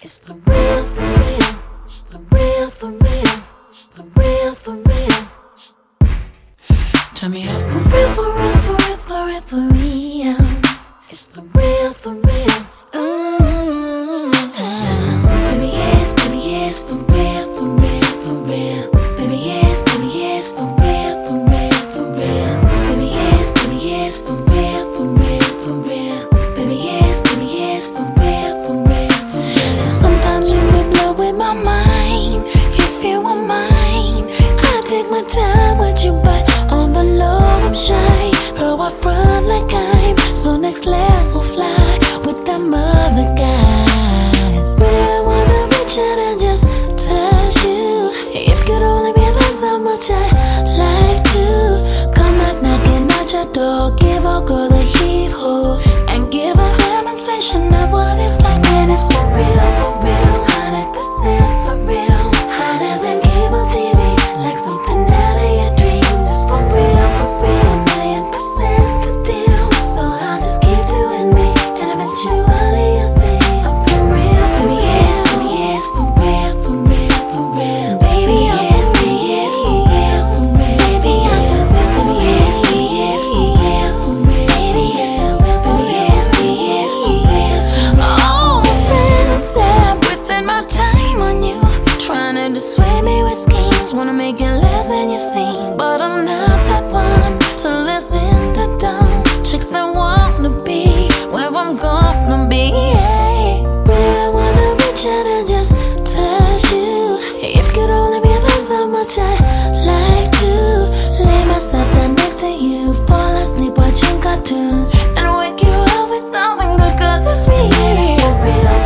It's for real, for real, for real, for real, for real, for real. Tell me it's for real, for real, for real, for real, for real. It's for real, for real. Ooh, baby, yes, for real, for real, for real. Baby, yes, for real, for real, for real. Baby, yes, for real, for real, for real. Baby, yes, for real, for real, for real. Sometimes you may blow in my mind. If you were mine, I take my time with you, but on the low I'm shy. Throw up front like I'm so next level fly with them other guys. Really I wanna reach out and just touch you. If you could only realize how much I like to come knocking at your door, give a girl the heave ho, and give a demonstration of what it's like when it's for real, 100% for real. Hotter than cable TV, like something out of your dreams. It's for real, 1,000,000% the deal. So I'll just keep doing me, and eventually you'll see I'm for real, baby, yes, for real, for real, for real. Baby, yes, for real, for real. Baby, I'm for real, yes, for real, for real. Baby, yes, for real, for real. All my friends say I'm wasting my time on you, trying to dissuade me with schemes, wanna make it less than you seem. But I'm not that one to listen to dumb chicks that wanna be where I'm gonna be. Really I wanna reach out and just touch you. If you could only realize how much I like to lay myself down next to you, fall asleep watching cartoons, and wake you up with something good, 'cause it's real. It's for real,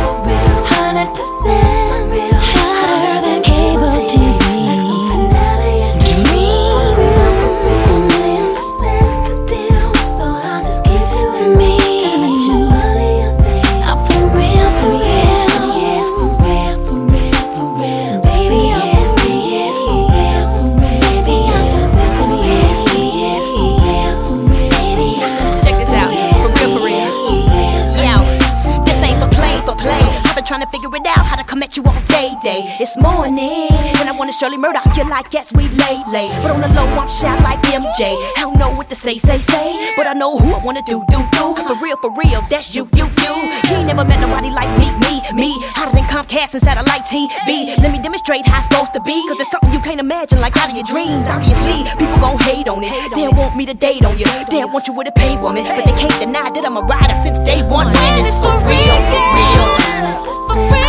100% real. Hotter than cable TV, like something out of your dreams. For real, 1,000,000% the deal. So I'll just keep doing me, and eventually you'll see I'm for real, for real. Yes, for real, for real, for real. Baby, yes, for real, for real, for real. Baby, I'm for real, yes, for real, for real, for real. Baby, check this out, for real, for real. Yo, this ain't for play. I've been trying to figure it out, how to come at you all day. It's morning when I wanna Shirley Murdoch you like yes we lay. But on the low I'm shy like MJ. I don't know what to say, but I know who I wanna do. For real, that's you. You ain't never met nobody like me. Hotter than Comcast and satellite TV. Let me demonstrate how it's supposed to be, 'cause it's something you can't imagine, like out of your dreams. Obviously, people gon' hate on it. They don't want me to date on you. They don't want you with a paid woman, but they can't deny that I'm a rider since day one. Man, it's for real, for real. for real.